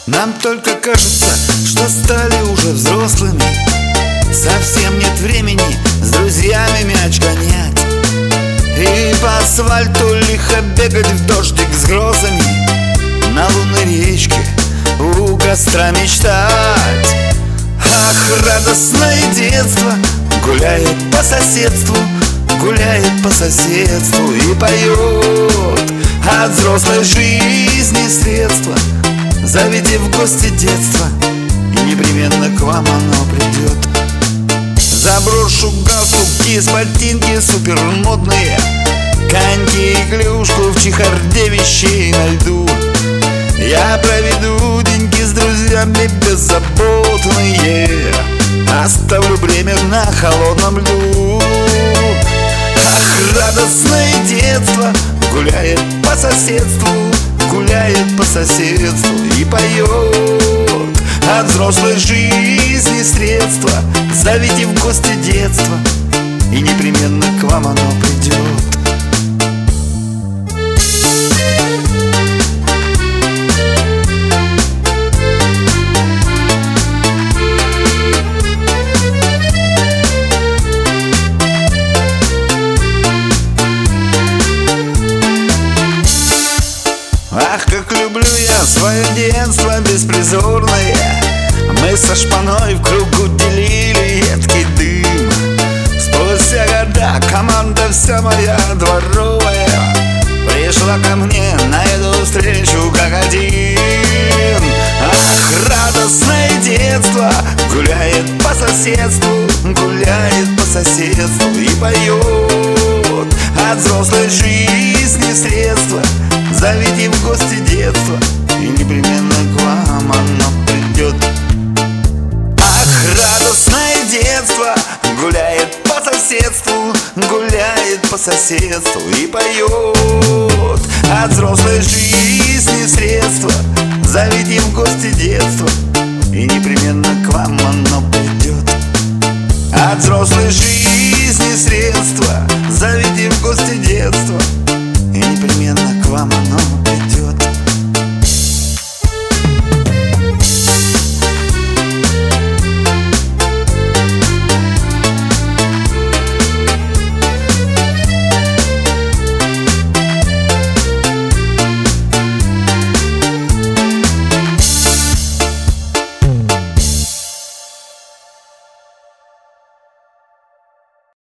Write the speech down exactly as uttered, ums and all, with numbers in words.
Нам только кажется, что стали уже взрослыми. Совсем нет времени с друзьями мяч гонять и по асфальту лихо бегать в дождик с грозами, на лунной речке у костра мечтать. Ах, радостное детство гуляет по соседству, гуляет по соседству и поет от взрослой жизни средства. Зовите в гости детство, и непременно к вам оно придет. Заброшу галстуки с ботинки супермодные, коньки и клюшку в чехарде вещей на льду. Я проведу деньги с друзьями беззаботные, оставлю бремя на холодном льду. Ах, радостное детство гуляет по соседству, гуляет по соседству и поет от взрослой жизни средства. Зовите в гости детство, и непременно к вам оно придет. Ах, как люблю я свое детство беспризорное. Мы со шпаной в кругу делили едкий дым. Спустя года команда вся моя дворовая пришла ко мне на эту встречу как один. Ах, радостное детство гуляет по соседству, гуляет по соседству и поет от взрослой жизни средства. Зовите в гости детство, и непременно к вам оно придет. Ах, радостное детство гуляет по соседству, гуляет по соседству и поет от взрослой жизни средства. Зовите в гости детство, и непременно к вам оно придет. От взрослой жизни средства. Зовите в гости детство, и непременно к вам оно